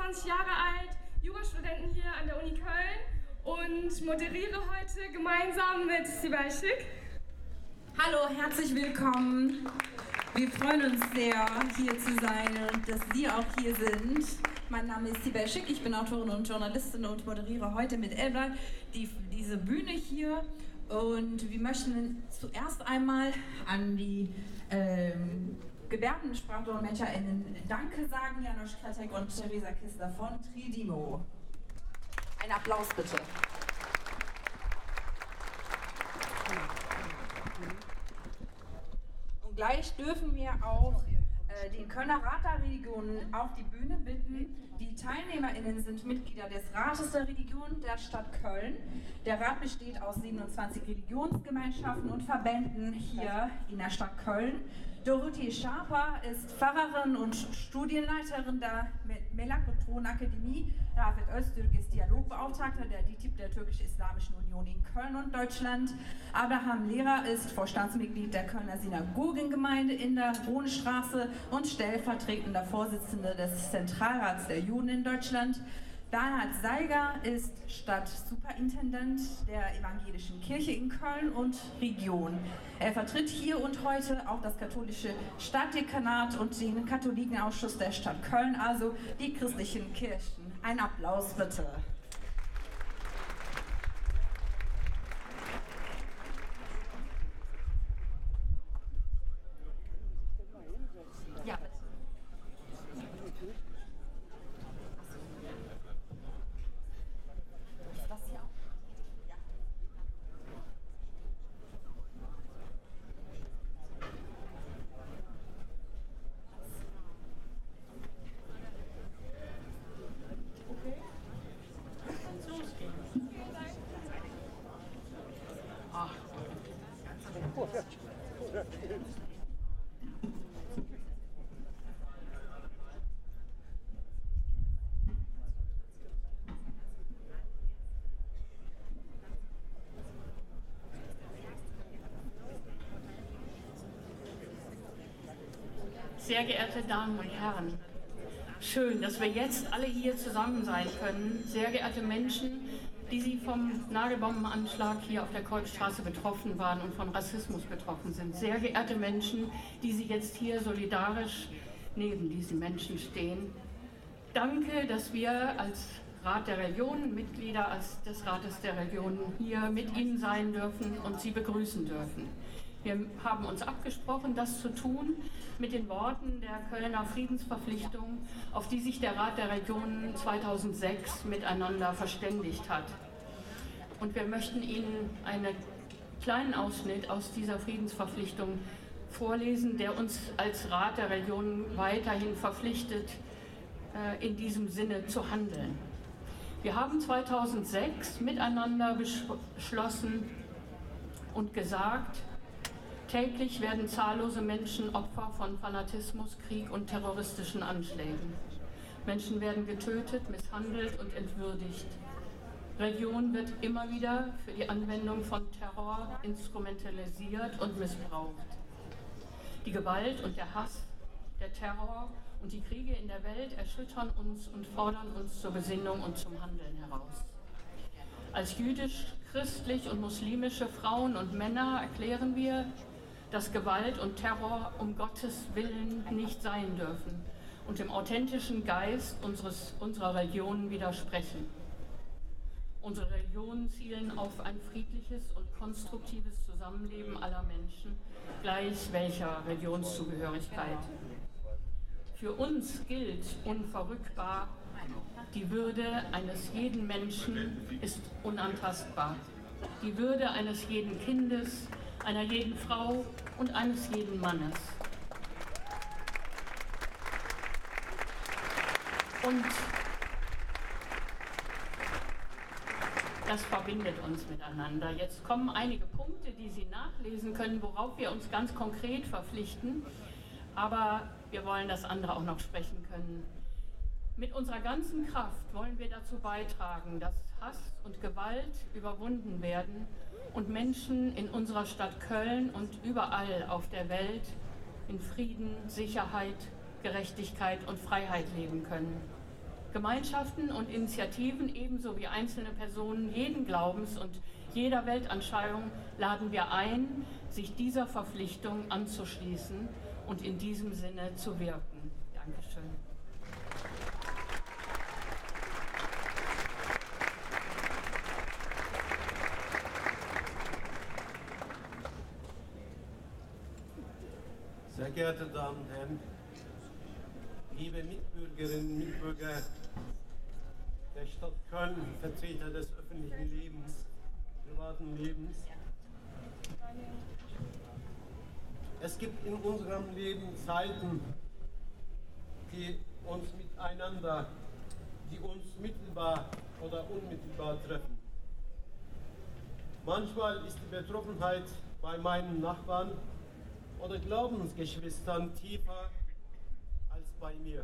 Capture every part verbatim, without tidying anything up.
sechsundzwanzig Jahre alt, Jurastudenten hier an der Uni Köln und moderiere heute gemeinsam mit Sibel Schick. Hallo, herzlich willkommen. Wir freuen uns sehr, hier zu sein und dass Sie auch hier sind. Mein Name ist Sibel Schick, ich bin Autorin und Journalistin und moderiere heute mit Elba die, diese Bühne hier. Und wir möchten zuerst einmal an die ähm, GebärdensprachdolmetscherInnen Danke sagen, Janusz Kretek und Theresa Kistler von Tridimo. Ein Applaus bitte. Und gleich dürfen wir auch äh, den Kölner Rat der Religionen auf die Bühne bitten. Die TeilnehmerInnen sind Mitglieder des Rates der Religionen der Stadt Köln. Der Rat besteht aus siebenundzwanzig Religionsgemeinschaften und Verbänden hier in der Stadt Köln. Dorothee Schaper ist Pfarrerin und Studienleiterin der Melakotron Akademie. David Öztürk ist Dialogbeauftragter der D I T I B, der Türkisch-Islamischen Union in Köln und Deutschland. Abraham Lehrer ist Vorstandsmitglied der Kölner Synagogengemeinde in der Hohenstraße und stellvertretender Vorsitzender des Zentralrats der Juden in Deutschland. Bernhard Seiger ist Stadtsuperintendent der Evangelischen Kirche in Köln und Region. Er vertritt hier und heute auch das katholische Stadtdekanat und den Katholikenausschuss der Stadt Köln, also die christlichen Kirchen. Ein Applaus bitte. Ja, bitte. Sehr geehrte Damen und Herren, schön, dass wir jetzt alle hier zusammen sein können. Sehr geehrte Menschen, die Sie vom Nagelbombenanschlag hier auf der Kolbstraße betroffen waren und von Rassismus betroffen sind. Sehr geehrte Menschen, die Sie jetzt hier solidarisch neben diesen Menschen stehen. Danke, dass wir als Rat der Religionen, Mitglieder des Rates der Religionen hier mit Ihnen sein dürfen und Sie begrüßen dürfen. Wir haben uns abgesprochen, das zu tun mit den Worten der Kölner Friedensverpflichtung, auf die sich der Rat der Regionen zweitausendsechs miteinander verständigt hat. Und wir möchten Ihnen einen kleinen Ausschnitt aus dieser Friedensverpflichtung vorlesen, der uns als Rat der Regionen weiterhin verpflichtet, in diesem Sinne zu handeln. Wir haben zweitausendsechs miteinander beschlossen und gesagt, täglich werden zahllose Menschen Opfer von Fanatismus, Krieg und terroristischen Anschlägen. Menschen werden getötet, misshandelt und entwürdigt. Religion wird immer wieder für die Anwendung von Terror instrumentalisiert und missbraucht. Die Gewalt und der Hass, der Terror und die Kriege in der Welt erschüttern uns und fordern uns zur Besinnung und zum Handeln heraus. Als jüdisch, christlich und muslimische Frauen und Männer erklären wir, dass Gewalt und Terror um Gottes Willen nicht sein dürfen und dem authentischen Geist unseres, unserer Religionen widersprechen. Unsere Religionen zielen auf ein friedliches und konstruktives Zusammenleben aller Menschen, gleich welcher Religionszugehörigkeit. Für uns gilt unverrückbar, die Würde eines jeden Menschen ist unantastbar. Die Würde eines jeden Kindes, einer jeden Frau und eines jeden Mannes. Und das verbindet uns miteinander. Jetzt kommen einige Punkte, die Sie nachlesen können, worauf wir uns ganz konkret verpflichten. Aber wir wollen das andere auch noch sprechen können. Mit unserer ganzen Kraft wollen wir dazu beitragen, dass Hass und Gewalt überwunden werden und Menschen in unserer Stadt Köln und überall auf der Welt in Frieden, Sicherheit, Gerechtigkeit und Freiheit leben können. Gemeinschaften und Initiativen ebenso wie einzelne Personen jeden Glaubens und jeder Weltanschauung laden wir ein, sich dieser Verpflichtung anzuschließen und in diesem Sinne zu wirken. Dankeschön. Sehr geehrte Damen und Herren, liebe Mitbürgerinnen und Mitbürger der Stadt Köln, Vertreter des öffentlichen Lebens, privaten Lebens. Es gibt in unserem Leben Zeiten, die uns miteinander, die uns mittelbar oder unmittelbar treffen. Manchmal ist die Betroffenheit bei meinen Nachbarn oder Glaubensgeschwistern tiefer als bei mir.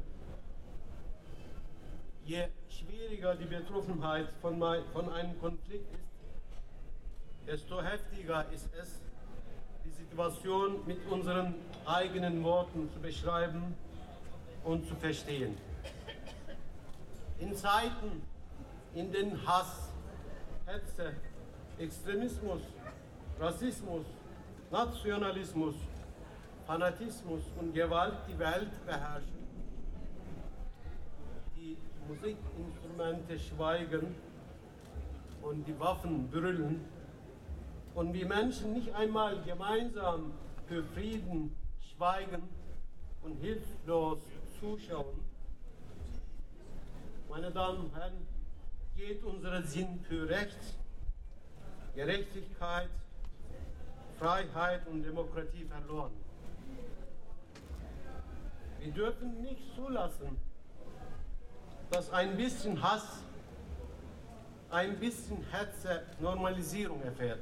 Je schwieriger die Betroffenheit von, mein, von einem Konflikt ist, desto heftiger ist es, die Situation mit unseren eigenen Worten zu beschreiben und zu verstehen. In Zeiten, in denen Hass, Hetze, Extremismus, Rassismus, Nationalismus, Fanatismus und Gewalt die Welt beherrschen, die Musikinstrumente schweigen und die Waffen brüllen und die Menschen nicht einmal gemeinsam für Frieden schweigen und hilflos zuschauen. Meine Damen und Herren, geht unser Sinn für Recht, Gerechtigkeit, Freiheit und Demokratie verloren. Wir dürfen nicht zulassen, dass ein bisschen Hass, ein bisschen Hetze Normalisierung erfährt.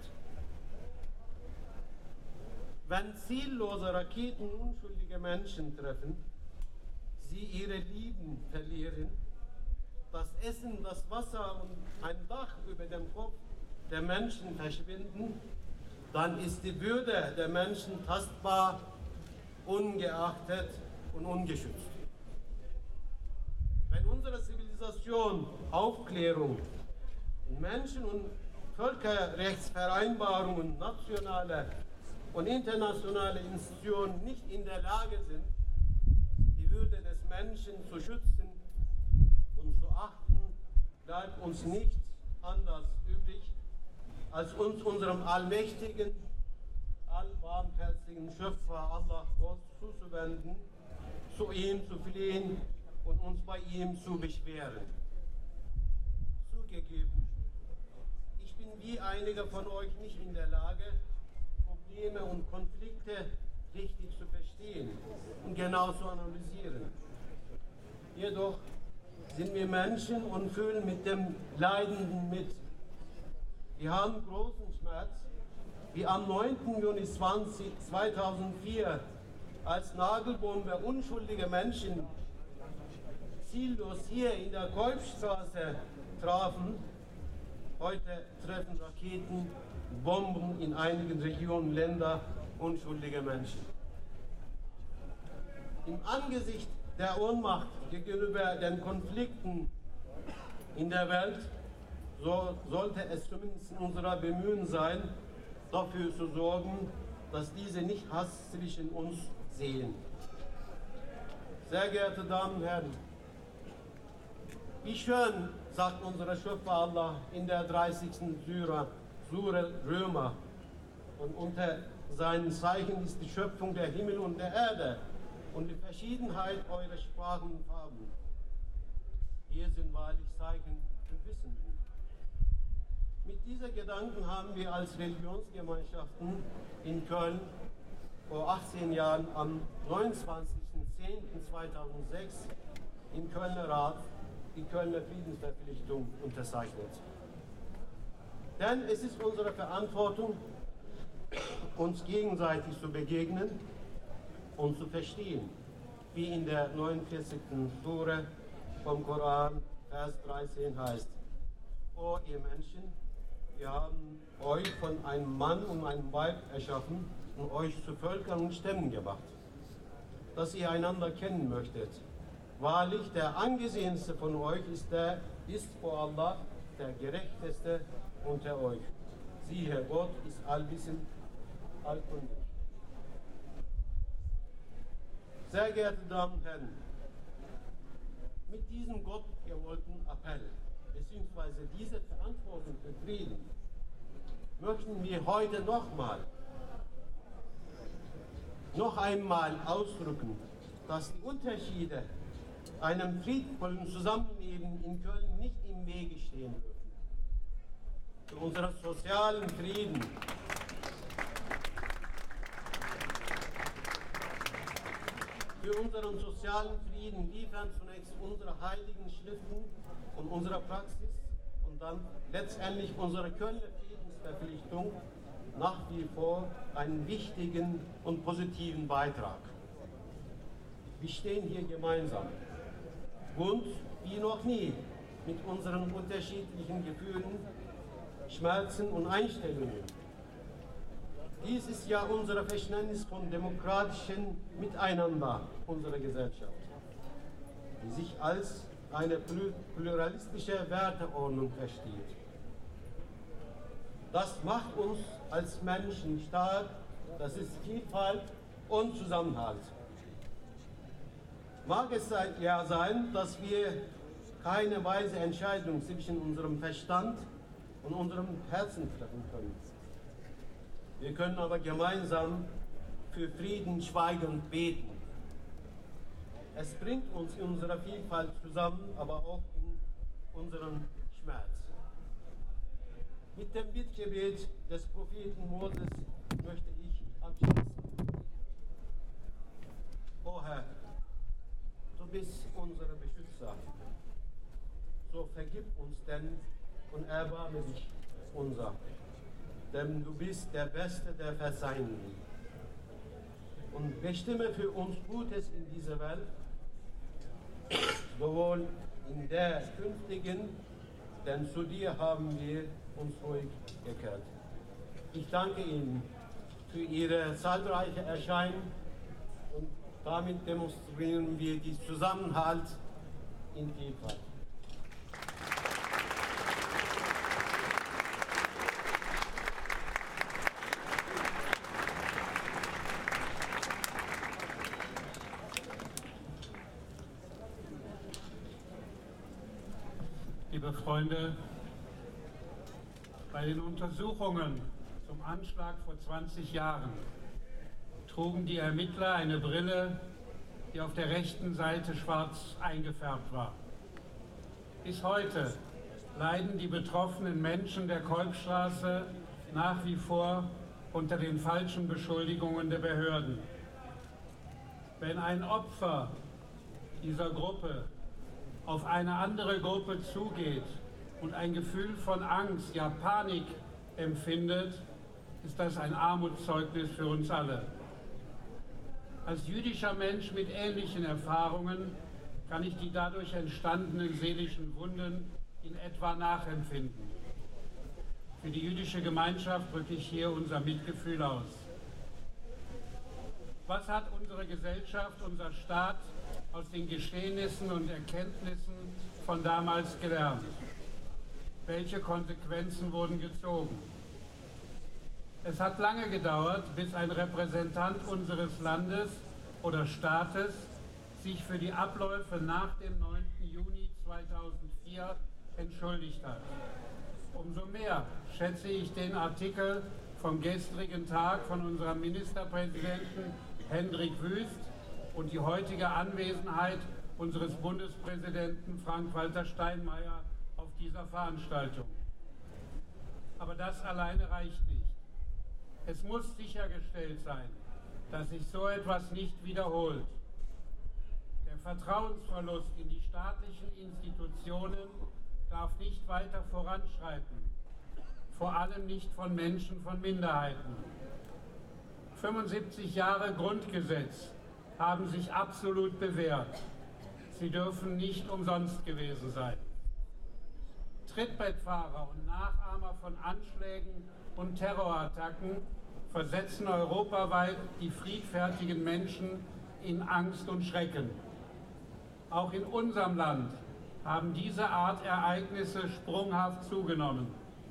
Wenn ziellose Raketen unschuldige Menschen treffen, sie ihre Lieben verlieren, das Essen, das Wasser und ein Dach über dem Kopf der Menschen verschwinden, dann ist die Würde der Menschen tastbar, ungeachtet und ungeschützt. Wenn unsere Zivilisation, Aufklärung, Menschen- und Völkerrechtsvereinbarungen, nationale und internationale Institutionen nicht in der Lage sind, die Würde des Menschen zu schützen und zu achten, bleibt uns nichts anderes übrig, als uns unserem allmächtigen, allbarmherzigen Schöpfer Allah Gott zuzuwenden, zu ihm zu fliehen und uns bei ihm zu beschweren. Zugegeben, ich bin wie einige von euch nicht in der Lage, Probleme und Konflikte richtig zu verstehen und genau zu analysieren. Jedoch sind wir Menschen und fühlen mit dem Leidenden mit. Wir haben großen Schmerz, wie am neunten Juni zweitausendvier, als Nagelbombe unschuldige Menschen ziellos hier in der Kolbstraße trafen. Heute treffen Raketen, Bomben in einigen Regionen, Länder unschuldige Menschen. Im Angesicht der Ohnmacht gegenüber den Konflikten in der Welt so sollte es zumindest unser Bemühen sein, dafür zu sorgen, dass diese nicht Hass zwischen uns sehen. Sehr geehrte Damen und Herren, wie schön, sagt unser Schöpfer Allah in der dreißigsten Sura, Sura Römer, und unter seinen Zeichen ist die Schöpfung der Himmel und der Erde und die Verschiedenheit eurer Sprachen und Farben. Hier sind wahrlich Zeichen für Wissenden. Mit diesen Gedanken haben wir als Religionsgemeinschaften in Köln vor achtzehn Jahren am neunundzwanzigsten zehnten zweitausendsechs im Kölner Rat die Kölner Friedensverpflichtung unterzeichnet. Denn es ist unsere Verantwortung, uns gegenseitig zu begegnen und zu verstehen, wie in der neunundvierzigsten Sura vom Koran, Vers dreizehn heißt: O ihr Menschen, wir haben euch von einem Mann und einem Weib erschaffen und euch zu Völkern und Stämmen gemacht, dass ihr einander kennen möchtet. Wahrlich, der angesehenste von euch ist, der, ist vor Allah der gerechteste unter euch. Siehe, Gott ist allwissend, allkundig. Sehr geehrte Damen und Herren, mit diesem gottgewollten Appell bzw. dieser Verantwortung für Frieden möchten wir heute nochmal, noch einmal ausdrücken, dass die Unterschiede einem friedvollen Zusammenleben in Köln nicht im Wege stehen dürfen. Für unseren sozialen Frieden, für unseren sozialen Frieden liefern zunächst unsere heiligen Schriften und unsere Praxis und dann letztendlich unsere Kölner Friedensverpflichtung nach wie vor einen wichtigen und positiven Beitrag. Wir stehen hier gemeinsam und wie noch nie mit unseren unterschiedlichen Gefühlen, Schmerzen und Einstellungen. Dies ist ja unser Verständnis von demokratischem Miteinander unserer Gesellschaft, die sich als eine pluralistische Werteordnung versteht. Das macht uns als Menschen stark, das ist Vielfalt und Zusammenhalt. Mag es ja sein, dass wir keine weise Entscheidung zwischen unserem Verstand und unserem Herzen treffen können. Wir können aber gemeinsam für Frieden schweigend beten. Es bringt uns in unserer Vielfalt zusammen, aber auch in unseren Schmerz. Mit dem Bittgebet des Propheten Moses möchte ich abschließen. O Herr, du bist unser Beschützer. So vergib uns denn und erbarme dich unser. Denn du bist der Beste der Verzeihenden. Und bestimme für uns Gutes in dieser Welt, sowohl in der künftigen, denn zu dir haben wir uns ruhig gekehrt. Ich danke Ihnen für Ihre zahlreiche Erscheinung und damit demonstrieren wir den Zusammenhalt in Vielfalt. Liebe Freunde, bei den Untersuchungen zum Anschlag vor zwanzig Jahren trugen die Ermittler eine Brille, die auf der rechten Seite schwarz eingefärbt war. Bis heute leiden die betroffenen Menschen der Kolbstraße nach wie vor unter den falschen Beschuldigungen der Behörden. Wenn ein Opfer dieser Gruppe auf eine andere Gruppe zugeht und ein Gefühl von Angst, ja Panik empfindet, ist das ein Armutszeugnis für uns alle. Als jüdischer Mensch mit ähnlichen Erfahrungen kann ich die dadurch entstandenen seelischen Wunden in etwa nachempfinden. Für die jüdische Gemeinschaft drücke ich hier unser Mitgefühl aus. Was hat unsere Gesellschaft, unser Staat aus den Geschehnissen und Erkenntnissen von damals gelernt? Welche Konsequenzen wurden gezogen? Es hat lange gedauert, bis ein Repräsentant unseres Landes oder Staates sich für die Abläufe nach dem neunten Juni zweitausendvier entschuldigt hat. Umso mehr schätze ich den Artikel vom gestrigen Tag von unserem Ministerpräsidenten Hendrik Wüst und die heutige Anwesenheit unseres Bundespräsidenten Frank-Walter Steinmeier auf dieser Veranstaltung. Aber das alleine reicht nicht. Es muss sichergestellt sein, dass sich so etwas nicht wiederholt. Der Vertrauensverlust in die staatlichen Institutionen darf nicht weiter voranschreiten, vor allem nicht von Menschen von Minderheiten. fünfundsiebzig Jahre Grundgesetz haben sich absolut bewährt. Sie dürfen nicht umsonst gewesen sein. Trittbrettfahrer und Nachahmer von Anschlägen und Terrorattacken versetzen europaweit die friedfertigen Menschen in Angst und Schrecken. Auch in unserem Land haben diese Art Ereignisse sprunghaft zugenommen.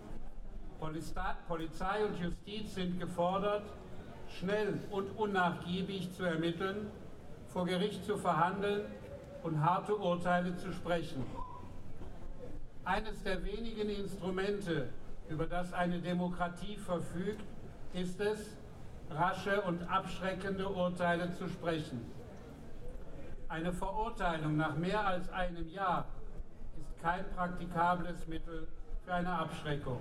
Polizei und Justiz sind gefordert, schnell und unnachgiebig zu ermitteln, vor Gericht zu verhandeln und harte Urteile zu sprechen. Eines der wenigen Instrumente, über das eine Demokratie verfügt, ist es, rasche und abschreckende Urteile zu sprechen. Eine Verurteilung nach mehr als einem Jahr ist kein praktikables Mittel für eine Abschreckung.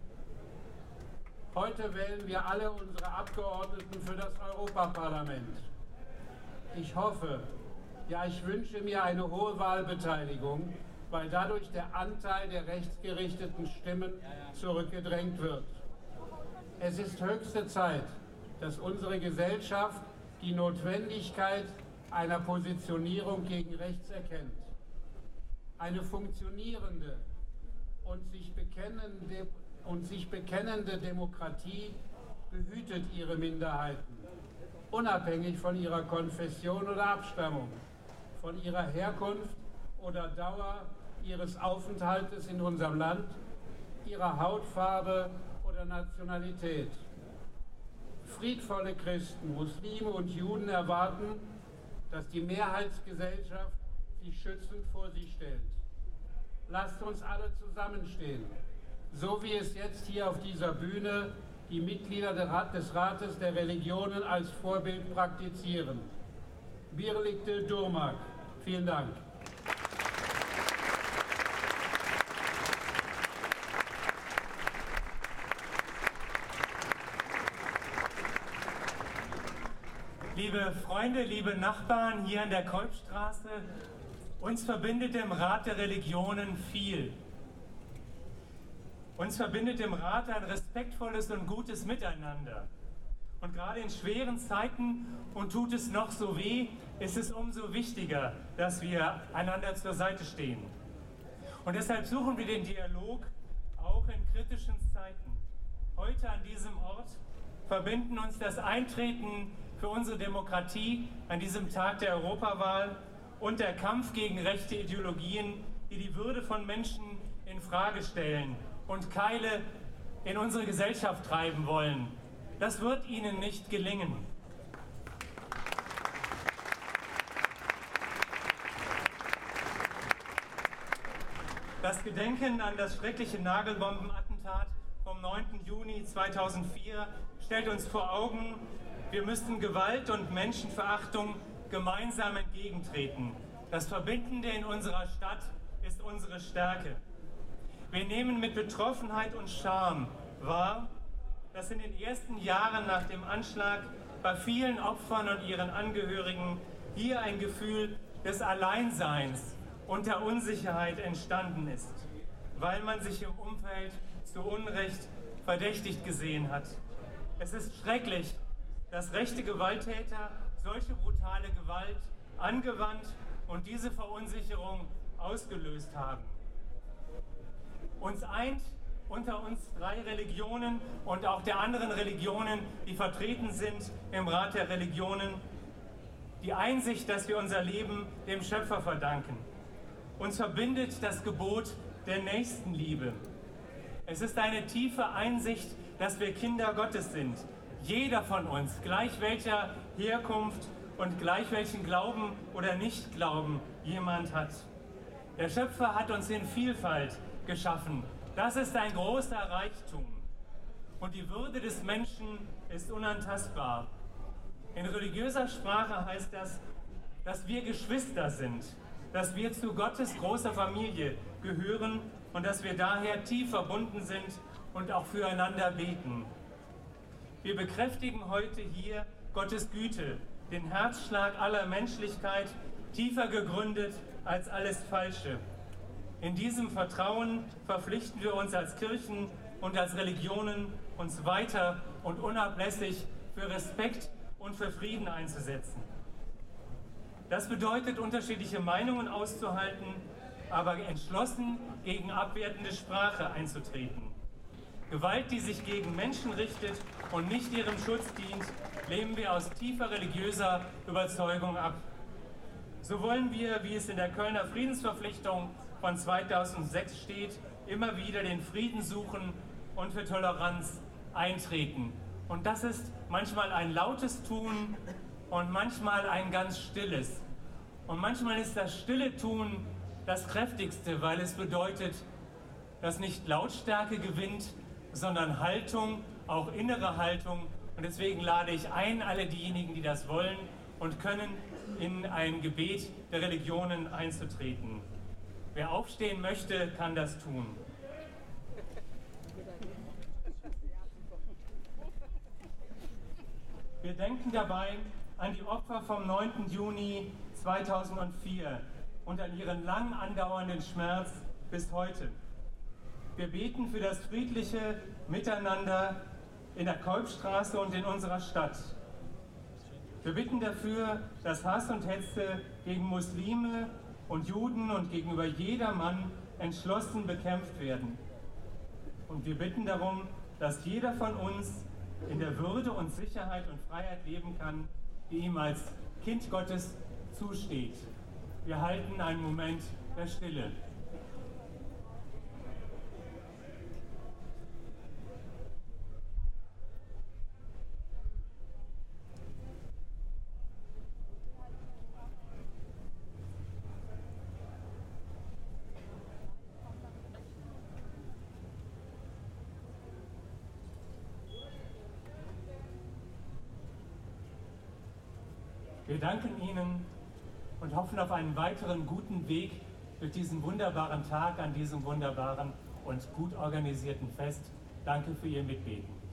Heute wählen wir alle unsere Abgeordneten für das Europaparlament. Ich hoffe, ja, ich wünsche mir eine hohe Wahlbeteiligung, weil dadurch der Anteil der rechtsgerichteten Stimmen zurückgedrängt wird. Es ist höchste Zeit, dass unsere Gesellschaft die Notwendigkeit einer Positionierung gegen rechts erkennt. Eine funktionierende und sich bekennende, und sich bekennende Demokratie behütet ihre Minderheiten, unabhängig von ihrer Konfession oder Abstammung, von ihrer Herkunft oder Dauer ihres Aufenthaltes in unserem Land, ihrer Hautfarbe oder Nationalität. Friedvolle Christen, Muslime und Juden erwarten, dass die Mehrheitsgesellschaft sie schützend vor sie stellt. Lasst uns alle zusammenstehen, so wie es jetzt hier auf dieser Bühne die Mitglieder des Rates der Religionen als Vorbild praktizieren. Birlikte Durmak. Vielen Dank. Liebe Freunde, liebe Nachbarn hier an der Kolbstraße, uns verbindet im Rat der Religionen viel. Uns verbindet im Rat ein respektvolles und gutes Miteinander. Und gerade in schweren Zeiten, und tut es noch so weh, ist es umso wichtiger, dass wir einander zur Seite stehen. Und deshalb suchen wir den Dialog auch in kritischen Zeiten. Heute an diesem Ort verbinden uns das Eintreten für unsere Demokratie an diesem Tag der Europawahl und der Kampf gegen rechte Ideologien, die die Würde von Menschen in Frage stellen und Keile in unsere Gesellschaft treiben wollen. Das wird ihnen nicht gelingen. Das Gedenken an das schreckliche Nagelbombenattentat vom neunten Juni zweitausendvier stellt uns vor Augen, wir müssen Gewalt und Menschenverachtung gemeinsam entgegentreten. Das Verbindende in unserer Stadt ist unsere Stärke. Wir nehmen mit Betroffenheit und Scham wahr, dass in den ersten Jahren nach dem Anschlag bei vielen Opfern und ihren Angehörigen hier ein Gefühl des Alleinseins und der Unsicherheit entstanden ist, weil man sich im Umfeld zu Unrecht verdächtigt gesehen hat. Es ist schrecklich, dass rechte Gewalttäter solche brutale Gewalt angewandt und diese Verunsicherung ausgelöst haben. Uns eint unter uns drei Religionen und auch der anderen Religionen, die vertreten sind im Rat der Religionen, die Einsicht, dass wir unser Leben dem Schöpfer verdanken. Uns verbindet das Gebot der Nächstenliebe. Es ist eine tiefe Einsicht, dass wir Kinder Gottes sind. Jeder von uns, gleich welcher Herkunft und gleich welchen Glauben oder Nichtglauben jemand hat. Der Schöpfer hat uns in Vielfalt geschaffen. Das ist ein großer Reichtum. Und die Würde des Menschen ist unantastbar. In religiöser Sprache heißt das, dass wir Geschwister sind, dass wir zu Gottes großer Familie gehören und dass wir daher tief verbunden sind und auch füreinander beten. Wir bekräftigen heute hier Gottes Güte, den Herzschlag aller Menschlichkeit, tiefer gegründet als alles Falsche. In diesem Vertrauen verpflichten wir uns als Kirchen und als Religionen, uns weiter und unablässig für Respekt und für Frieden einzusetzen. Das bedeutet, unterschiedliche Meinungen auszuhalten, aber entschlossen gegen abwertende Sprache einzutreten. Gewalt, die sich gegen Menschen richtet und nicht ihrem Schutz dient, lehnen wir aus tiefer religiöser Überzeugung ab. So wollen wir, wie es in der Kölner Friedensverpflichtung von zweitausendsechs steht, immer wieder den Frieden suchen und für Toleranz eintreten. Und das ist manchmal ein lautes Tun und manchmal ein ganz stilles. Und manchmal ist das stille Tun das kräftigste, weil es bedeutet, dass nicht Lautstärke gewinnt, sondern Haltung, auch innere Haltung. Und deswegen lade ich ein, alle diejenigen, die das wollen und können, in ein Gebet der Religionen einzutreten. Wer aufstehen möchte, kann das tun. Wir denken dabei an die Opfer vom neunten Juni zweitausendvier und an ihren lang andauernden Schmerz bis heute. Wir beten für das friedliche Miteinander in der Kolbstraße und in unserer Stadt. Wir bitten dafür, dass Hass und Hetze gegen Muslime und Juden und gegenüber jedermann entschlossen bekämpft werden. Und wir bitten darum, dass jeder von uns in der Würde und Sicherheit und Freiheit leben kann, die ihm als Kind Gottes zusteht. Wir halten einen Moment der Stille. Wir danken Ihnen und hoffen auf einen weiteren guten Weg durch diesen wunderbaren Tag an diesem wunderbaren und gut organisierten Fest. Danke für Ihr Mitbeten.